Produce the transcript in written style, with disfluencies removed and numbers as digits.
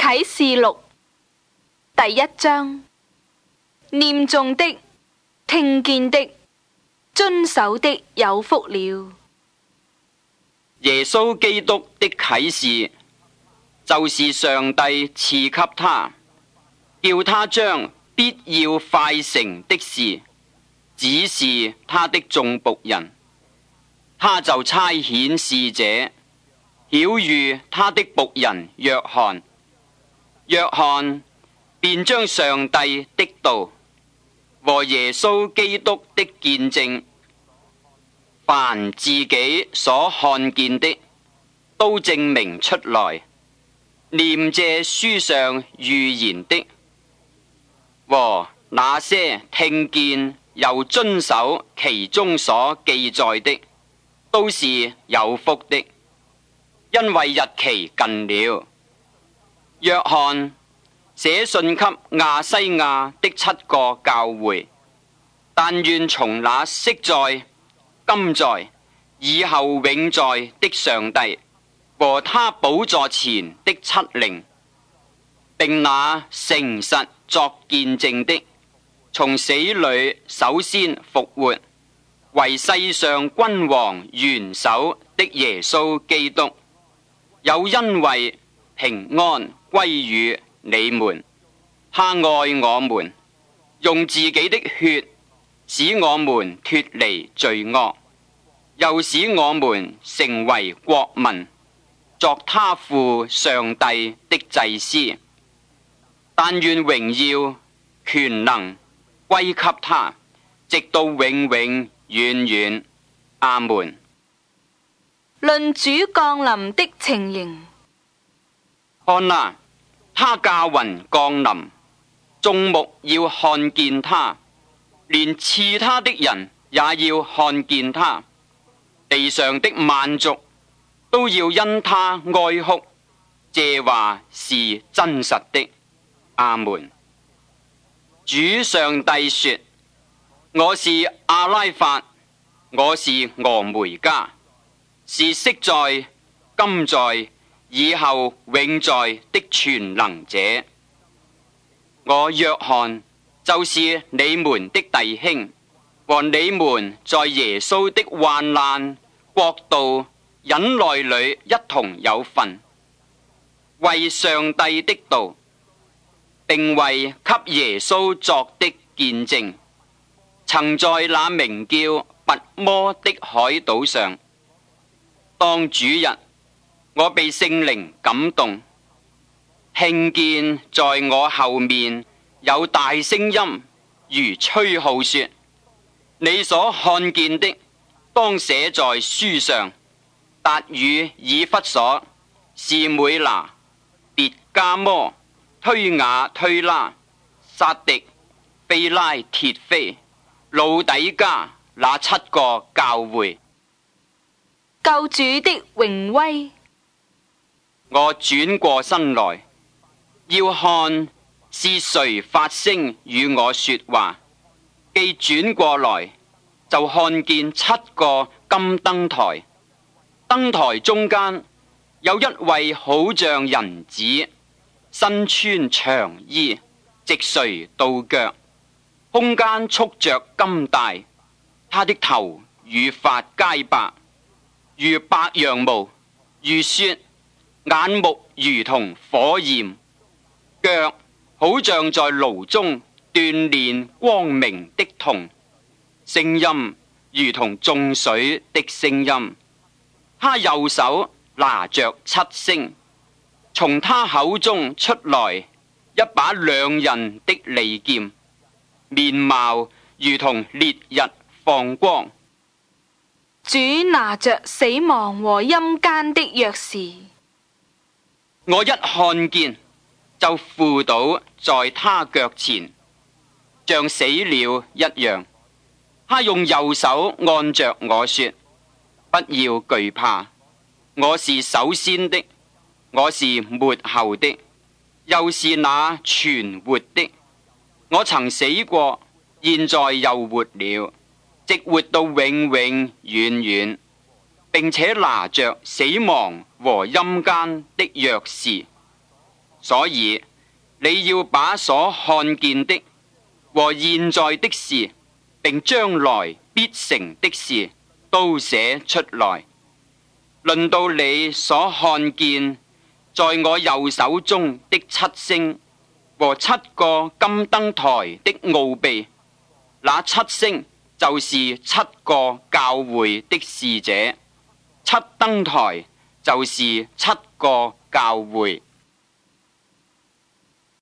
啟示錄第1章，念誦的、聽見的、遵守的有福了。 耶穌基督的啟示，就是上帝賜給他，叫他將必要快成的事指示他的眾僕人。他就差遣使者，曉諭他的僕人約翰。約翰便將上帝的道和耶穌基督的見證，凡自己所看見的，都證明出來，念這書上預言的和那些聽見又遵守其中所記載的，都是有福的，因為日期近了。約翰寫信給亞西亞的7個教會，但願從那昔在、今在、以後永在的上帝和他寶座前的7靈，並那誠實作見證的，從死裏首先復活，為世上君王元首的耶穌基督，有恩惠平安歸於你們。他愛我們，用自己的血使我們脫離罪惡，又使我們成為國民，作他父上帝的祭司。但願榮耀權能歸給他，直到永永遠遠。阿門。 論主降臨的情形， 看啊，他駕雲降臨，眾目要看見他，連刺他的人也要看見他，地上的萬族都要因他哀哭。這話是真實的。阿門。主上帝說：我是阿拉法，我是俄梅加，是昔在、今在、以後永在的全能者。我約翰就是你們的弟兄，和你們在耶穌的患難、國度、忍耐裏一同有份，為上帝的道，並為給耶穌作的見證，曾在那名叫拔摩的海島上，當主日，我被聖靈感動，聽見在我後面有大聲音如吹號說：你所看見的，當寫在書上。達與以弗所、士每拿、別加摩、推雅推拉、撒狄、非拉鐵非、老底加那7個教會。 救主的榮威。 我轉過身來，要看是誰發聲與我說話。既轉過來，就看見7個金燈台，燈台中間有一位好像人子，身穿長衣，直垂到腳，胸間束着金帶。他的頭與髮皆白，如白羊毛，如雪，眼目如同火焰，腳好像在爐中鍛煉光明的銅，聲音如同眾水的聲音。他右手拿着7星，從他口中出來一把兩刃的利劍，面貌如同烈日放光。 主拿着死亡和陰間的鑰匙， 我一看見就俯倒在他腳前，像死了一樣。他用右手按着我說：不要懼怕，我是首先的，我是末後的，又是那存活的。我曾死過，現在又活了，直活到永永遠遠，並且拿着死亡和陰間的鑰匙。 所以你要把所看見的和現在的事，並將來必成的事都寫出來。論到你所看見在我右手中的7星和7個金燈台的奧秘，那7星就是7個教會的使者，7燈台就是7個教會。